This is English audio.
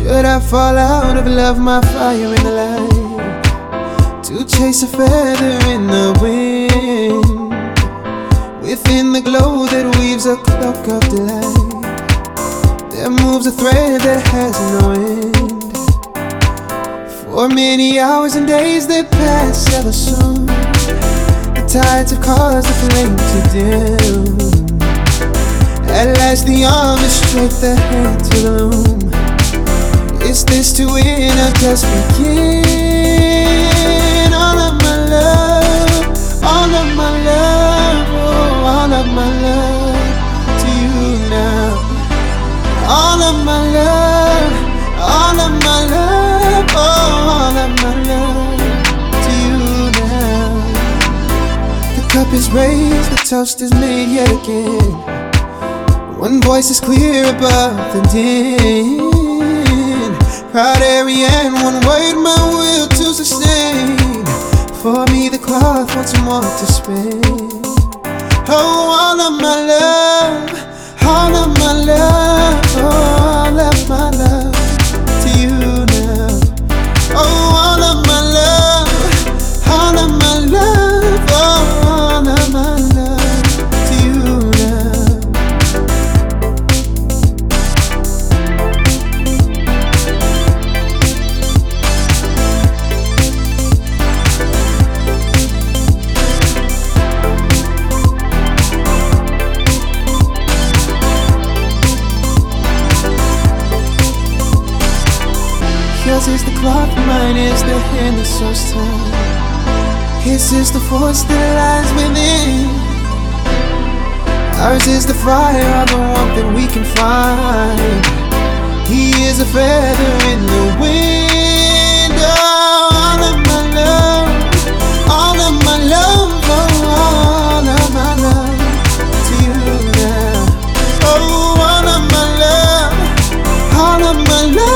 Should I fall out of love, my fire in the light, to chase a feather in the wind, within the glow that weaves a cloak of delight, there moves a thread that has no end. For many hours and days that pass ever soon, the tides have caused the flame to dim. At last the arm is straight, the hand to loom. Is this to win or just begin? All of my love, all of my love, oh, all of my love to you now. All of my love, all of my love, oh, all of my love to you now. The cup is raised, the toast is made yet again. One voice is clear above the din. Proud Ariane, one word, my will to sustain. For me the cloth wants more to spend. Oh, all of my love, all of my love, oh, all of my love to you now. Oh, all of my love, all of my love, oh, all of my love to you now. Yours is the cloth, mine is the hand that sews time. His is the force that lies within. Ours is the fire, all the warmth that we can find. He is a feather in the wind. Oh, all of my love, all of my love, oh, all of my love to you now. Oh, all of my love, all of my love.